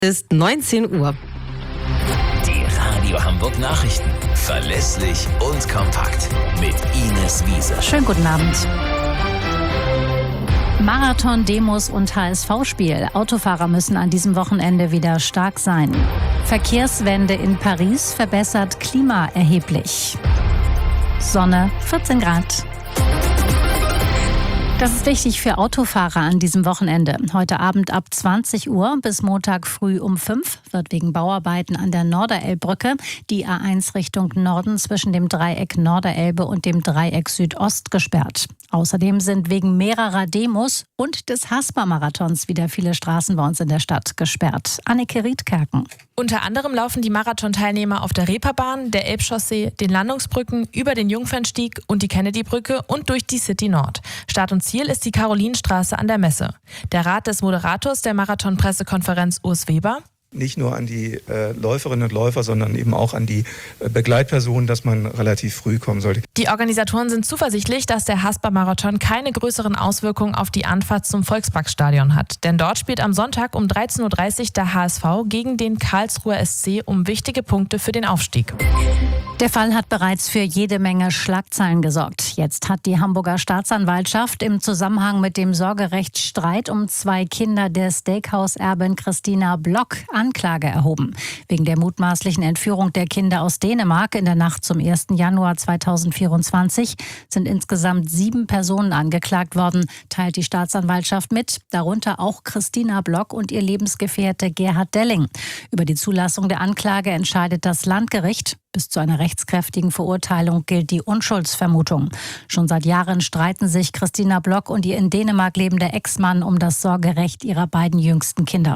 Ist 19 Uhr. Die Radio Hamburg Nachrichten. Verlässlich und kompakt. Mit Ines Wiese. Schönen guten Abend. Marathon, Demos und HSV-Spiel. Autofahrer müssen an diesem Wochenende wieder stark sein. Verkehrswende in Paris verbessert Klima erheblich. Sonne, 14 Grad. Das ist wichtig für Autofahrer an diesem Wochenende. Heute Abend ab 20 Uhr bis Montag früh um 5 wird wegen Bauarbeiten an der Norderelbbrücke die A1 Richtung Norden zwischen dem Dreieck Norderelbe und dem Dreieck Südost gesperrt. Außerdem sind wegen mehrerer Demos und des Haspa-Marathons wieder viele Straßen bei uns in der Stadt gesperrt. Anneke Riedkerken. Unter anderem laufen die Marathonteilnehmer auf der Reeperbahn, der Elbchaussee, den Landungsbrücken, über den Jungfernstieg und die Kennedy-Brücke und durch die City Nord. Start und Ziel ist die Karolinenstraße an der Messe. Der Rat des Moderators der Marathon-Pressekonferenz, Urs Weber: Nicht nur an die Läuferinnen und Läufer, sondern eben auch an die Begleitpersonen, dass man relativ früh kommen sollte. Die Organisatoren sind zuversichtlich, dass der Haspa-Marathon keine größeren Auswirkungen auf die Anfahrt zum Volksparkstadion hat. Denn dort spielt am Sonntag um 13.30 Uhr der HSV gegen den Karlsruher SC um wichtige Punkte für den Aufstieg. Der Fall hat bereits für jede Menge Schlagzeilen gesorgt. Jetzt hat die Hamburger Staatsanwaltschaft im Zusammenhang mit dem Sorgerechtsstreit um 2 Kinder der Steakhouse-Erbin Christina Block Anklage erhoben. Wegen der mutmaßlichen Entführung der Kinder aus Dänemark in der Nacht zum 1. Januar 2024 sind insgesamt 7 Personen angeklagt worden, teilt die Staatsanwaltschaft mit, darunter auch Christina Block und ihr Lebensgefährte Gerhard Delling. Über die Zulassung der Anklage entscheidet das Landgericht. Bis zu einer rechtskräftigen Verurteilung gilt die Unschuldsvermutung. Schon seit Jahren streiten sich Christina Block und ihr in Dänemark lebender Ex-Mann um das Sorgerecht ihrer beiden jüngsten Kinder.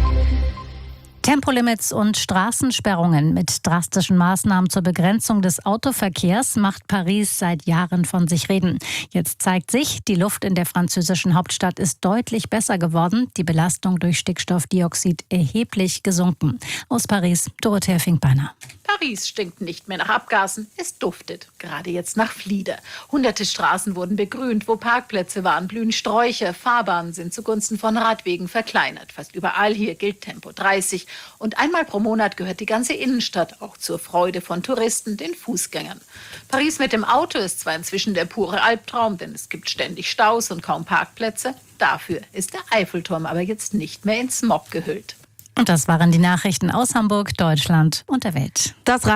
Tempolimits und Straßensperrungen mit drastischen Maßnahmen zur Begrenzung des Autoverkehrs macht Paris seit Jahren von sich reden. Jetzt zeigt sich, die Luft in der französischen Hauptstadt ist deutlich besser geworden, die Belastung durch Stickstoffdioxid erheblich gesunken. Aus Paris, Dorothea Finkbeiner. Paris stinkt nicht mehr nach Abgasen, es duftet, gerade jetzt nach Flieder. Hunderte Straßen wurden begrünt, wo Parkplätze waren, blühen Sträucher, Fahrbahnen sind zugunsten von Radwegen verkleinert. Fast überall hier gilt Tempo 30 und einmal pro Monat gehört die ganze Innenstadt auch zur Freude von Touristen, den Fußgängern. Paris mit dem Auto ist zwar inzwischen der pure Albtraum, denn es gibt ständig Staus und kaum Parkplätze. Dafür ist der Eiffelturm aber jetzt nicht mehr in Smog gehüllt. Und das waren die Nachrichten aus Hamburg, Deutschland und der Welt. Das